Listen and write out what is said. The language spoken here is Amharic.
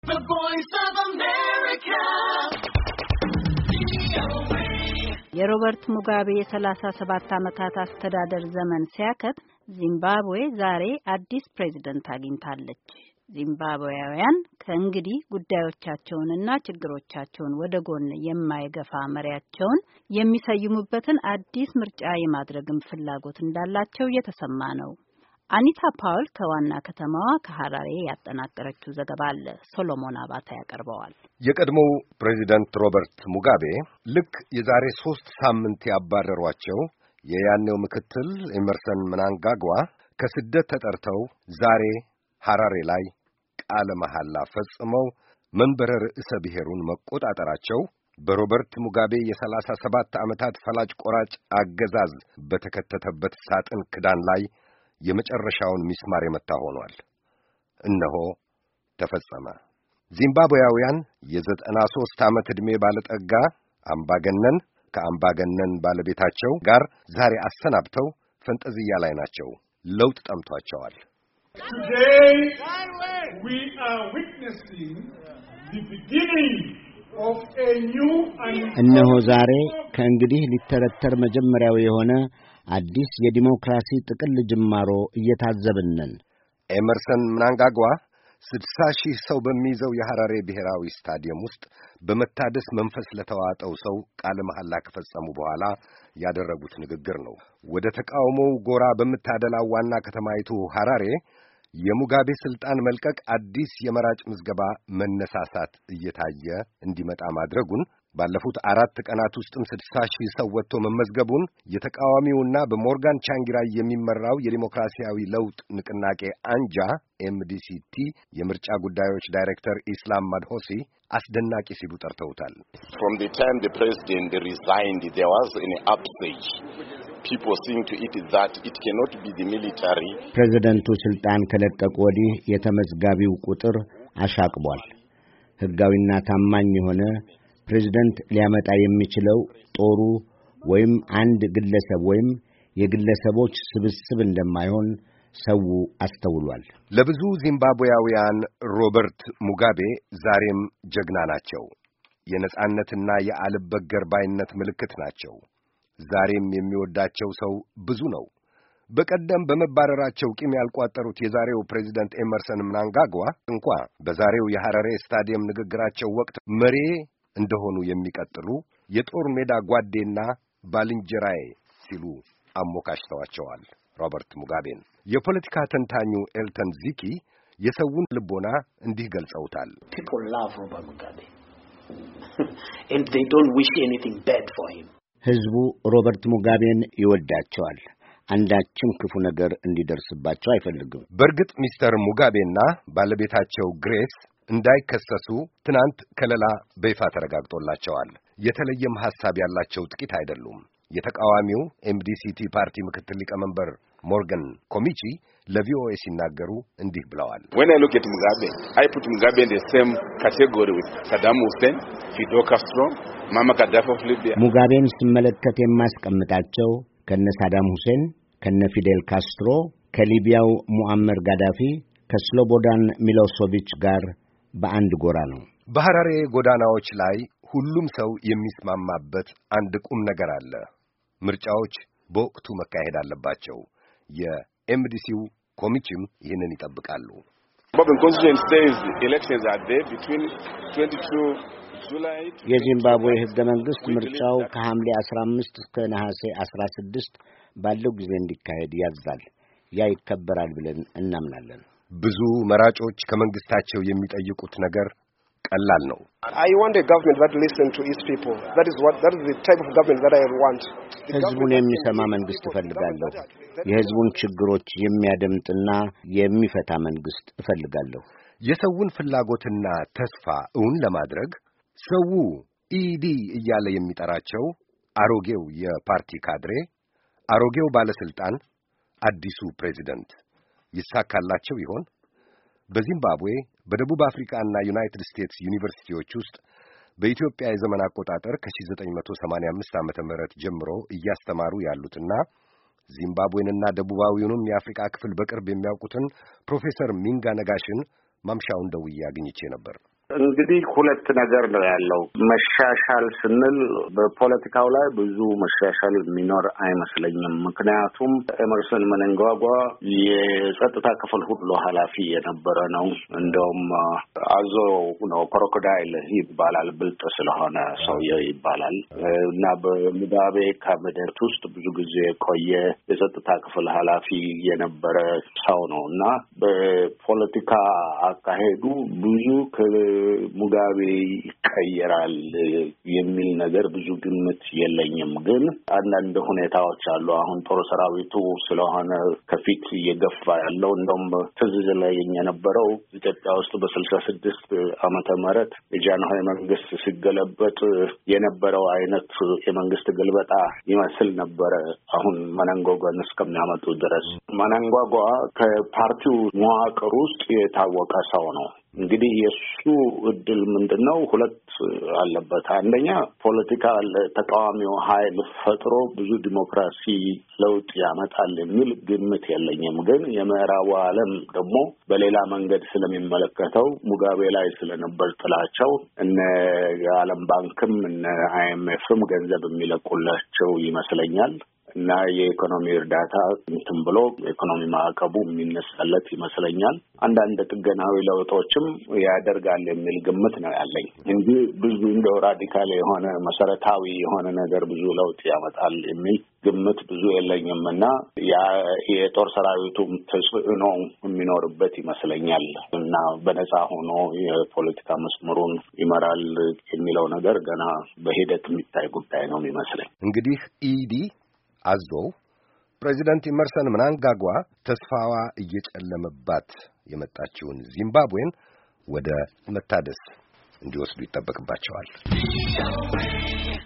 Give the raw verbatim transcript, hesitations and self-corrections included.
The Voice of America. የሮበርት ሙጋቤ የሰላሳ ሰባት ዓመታት አስተዳደር ዘመን ሲያከት ዚምባብዌ ዛሬ አዲስ ፕሬዝዳንት አግኝታለች። ዚምባብዌያውያን ከእንግዲህ ጉዳዮቻቸውንና ችግሮቻቸውን ወደ ጎን የማይገፋ መሪያቸውን የሚሰይሙበትን አዲስ ምርጫ የማድረግም ፍላጎት እንዳላቸው እየተሰማ ነው። አኒታ ፓውል ከዋና ከተማዋ ከሐራሬ ያጠናቀረችው ዘገባ አለ። ሶሎሞን አባታ ያቀርበዋል። የቀድሞው ፕሬዚዳንት ሮበርት ሙጋቤ ልክ የዛሬ ሶስት ሳምንት ያባረሯቸው የያኔው ምክትል ኤመርሰን ምናንጋግዋ ከስደት ተጠርተው ዛሬ ሐራሬ ላይ ቃለ መሐላ ፈጽመው መንበረ ርዕሰ ብሔሩን መቆጣጠራቸው በሮበርት ሙጋቤ የሰላሳ ሰባት ዓመታት ፈላጭ ቆራጭ አገዛዝ በተከተተበት ሳጥን ክዳን ላይ የመጨረሻውን ሚስማር የመታ ሆኗል። እነሆ ተፈጸመ። ዚምባብዌያውያን የዘጠና ሦስት ዓመት ዕድሜ ባለጠጋ አምባገነን ከአምባገነን ባለቤታቸው ጋር ዛሬ አሰናብተው ፈንጠዝያ ላይ ናቸው። ለውጥ ጠምቷቸዋል። Today we are witnessing the beginning of a new and እነሆ ዛሬ ከእንግዲህ ሊተረተር መጀመሪያው የሆነ አዲስ የዲሞክራሲ ጥቅል ጅማሮ እየታዘብን ነን። ኤመርሰን ምናንጋግዋ ስድሳ ሺህ ሰው በሚይዘው የሐራሬ ብሔራዊ ስታዲየም ውስጥ በመታደስ መንፈስ ለተዋጠው ሰው ቃለ መሐላ ከፈጸሙ በኋላ ያደረጉት ንግግር ነው። ወደ ተቃውሞው ጎራ በምታደላው ዋና ከተማይቱ ሐራሬ የሙጋቤ ስልጣን መልቀቅ አዲስ የመራጭ ምዝገባ መነሳሳት እየታየ እንዲመጣ ማድረጉን ባለፉት አራት ቀናት ውስጥም ስድሳ ሺህ ሰው ወጥቶ መመዝገቡን የተቃዋሚውና በሞርጋን ቻንጊራይ የሚመራው የዲሞክራሲያዊ ለውጥ ንቅናቄ አንጃ ኤምዲሲቲ የምርጫ ጉዳዮች ዳይሬክተር ኢስላም ማድሆሲ አስደናቂ ሲሉ ጠርተውታል። From the time the president resigned, there was an upsurge. People seem to it that it cannot be the military. ፕሬዝዳንቱ ስልጣን ከለቀቁ ወዲህ የተመዝጋቢው ቁጥር አሻቅቧል። ሕጋዊና ታማኝ የሆነ ፕሬዝዳንት ሊያመጣ የሚችለው ጦሩ ወይም አንድ ግለሰብ ወይም የግለሰቦች ስብስብ እንደማይሆን ሰው አስተውሏል። ለብዙ ዚምባብዌያውያን ሮበርት ሙጋቤ ዛሬም ጀግና ናቸው። የነጻነትና የአልበገር ባይነት ምልክት ናቸው። ዛሬም የሚወዳቸው ሰው ብዙ ነው። በቀደም በመባረራቸው ቂም ያልቋጠሩት የዛሬው ፕሬዝዳንት ኤመርሰን ምናንጋግዋ እንኳ በዛሬው የሐራሬ ስታዲየም ንግግራቸው ወቅት መሪ እንደሆኑ የሚቀጥሉ የጦር ሜዳ ጓዴና ባልንጀራዬ ሲሉ አሞካሽተዋቸዋል ሮበርት ሙጋቤን። የፖለቲካ ተንታኙ ኤልተን ዚኪ የሰውን ልቦና እንዲህ ገልጸውታል። People love Robert Mugabe and they don't wish anything bad for him. ሕዝቡ ሮበርት ሙጋቤን ይወዳቸዋል። አንዳችም ክፉ ነገር እንዲደርስባቸው አይፈልግም። በእርግጥ ሚስተር ሙጋቤና ባለቤታቸው ግሬስ እንዳይከሰሱ ትናንት ከለላ በይፋ ተረጋግጦላቸዋል። የተለየም ሐሳብ ያላቸው ጥቂት አይደሉም። የተቃዋሚው ኤምዲሲቲ ፓርቲ ምክትል ሊቀመንበር ሞርጋን ኮሚቺ ለቪኦኤ ሲናገሩ እንዲህ ብለዋል። When I look at Mugabe, I put Mugabe in the same category with Saddam Hussein, Fidel Castro, Muammar Gaddafi of Libya. ሙጋቤን ስመለከት የማስቀምጣቸው ከነ ሳዳም ሁሴን፣ ከነ ፊዴል ካስትሮ፣ ከሊቢያው ሙአመር ጋዳፊ፣ ከስሎቦዳን ሚሎሶቪች ጋር በአንድ ጎራ ነው። በሐራሬ ጎዳናዎች ላይ ሁሉም ሰው የሚስማማበት አንድ ቁም ነገር አለ። ምርጫዎች በወቅቱ መካሄድ አለባቸው። የኤምዲሲው ኮሚቴም ይህንን ይጠብቃሉ። Bobbin Constitution says elections are there between twenty-two July. የዚምባብዌ ሕገ መንግሥት ምርጫው ከሐምሌ አስራ አምስት እስከ ነሐሴ አስራ ስድስት ባለው ጊዜ እንዲካሄድ ያዛል። ያ ይከበራል ብለን እናምናለን። ብዙ መራጮች ከመንግስታቸው የሚጠይቁት ነገር ቀላል ነው። I want a government that listens to its people. That is what that is the type of government that I want. ሕዝቡን የሚሰማ መንግስት እፈልጋለሁ። የሕዝቡን ችግሮች የሚያደምጥና የሚፈታ መንግስት እፈልጋለሁ። የሰውን ፍላጎትና ተስፋ እውን ለማድረግ ሰው ኢዲ እያለ የሚጠራቸው አሮጌው የፓርቲ ካድሬ፣ አሮጌው ባለስልጣን፣ አዲሱ ፕሬዝዳንት ይሳካላቸው ይሆን? በዚምባብዌ በደቡብ አፍሪካና ዩናይትድ ስቴትስ ዩኒቨርሲቲዎች ውስጥ በኢትዮጵያ የዘመን አቆጣጠር ከ1985 ዓመተ ምህረት ጀምሮ እያስተማሩ ያሉትና ዚምባብዌንና ደቡባዊውንም የአፍሪካ ክፍል በቅርብ የሚያውቁትን ፕሮፌሰር ሚንጋ ነጋሽን ማምሻውን ደውዬ አግኝቼ ነበር። እንግዲህ ሁለት ነገር ነው ያለው። መሻሻል ስንል በፖለቲካው ላይ ብዙ መሻሻል የሚኖር አይመስለኝም። ምክንያቱም ኤመርሰን መናንጋጓ የጸጥታ ክፍል ሁሉ ኃላፊ የነበረ ነው። እንደውም አዞ ነው ክሮኮዳይል ይባላል፣ ብልጥ ስለሆነ ሰውየው ይባላል እና በሙጋቤ ካቢኔት ውስጥ ብዙ ጊዜ ቆየ የጸጥታ ክፍል ኃላፊ የነበረ ሰው ነው እና በፖለቲካ አካሄዱ ብዙ ሙጋቤ ይቀየራል የሚል ነገር ብዙ ግምት የለኝም። ግን አንዳንድ ሁኔታዎች አሉ። አሁን ጦር ሰራዊቱ ስለሆነ ከፊት እየገፋ ያለው እንደውም ትዝ ላይ የነበረው ኢትዮጵያ ውስጥ በስልሳ ስድስት ዓመተ ምህረት የጃንሆይ መንግስት ሲገለበጥ የነበረው አይነት የመንግስት ግልበጣ ይመስል ነበረ። አሁን መናንጋጓን እስከሚያመጡ ድረስ መናንጋጓ ከፓርቲው መዋቅር ውስጥ የታወቀ ሰው ነው። እንግዲህ የሱ እድል ምንድነው? ሁለት አለበት። አንደኛ ፖለቲካ ተቃዋሚው ኃይል ፈጥሮ ብዙ ዲሞክራሲ ለውጥ ያመጣል የሚል ግምት የለኝም። ግን የምዕራቡ ዓለም ደግሞ በሌላ መንገድ ስለሚመለከተው ሙጋቤ ላይ ስለነበር ጥላቸው እነ የዓለም ባንክም እነ አይኤምኤፍም ገንዘብ የሚለቁላቸው ይመስለኛል እና የኢኮኖሚ እርዳታ እንትን ብሎ ኢኮኖሚ ማዕቀቡ የሚነሳለት ይመስለኛል። አንዳንድ ጥገናዊ ለውጦችም ያደርጋል የሚል ግምት ነው ያለኝ እንጂ ብዙ እንደው ራዲካል የሆነ መሰረታዊ የሆነ ነገር ብዙ ለውጥ ያመጣል የሚል ግምት ብዙ የለኝም እና ያ የጦር ሰራዊቱ ተጽዕኖ የሚኖርበት ይመስለኛል እና በነፃ ሆኖ የፖለቲካ መስመሩን ይመራል የሚለው ነገር ገና በሂደት የሚታይ ጉዳይ ነው የሚመስለኝ። እንግዲህ ኢዲ አዞ ፕሬዚደንት ኤመርሰን መናንጋጓ ተስፋዋ እየጨለመባት የመጣችውን ዚምባብዌን ወደ መታደስ እንዲወስዱ ይጠበቅባቸዋል።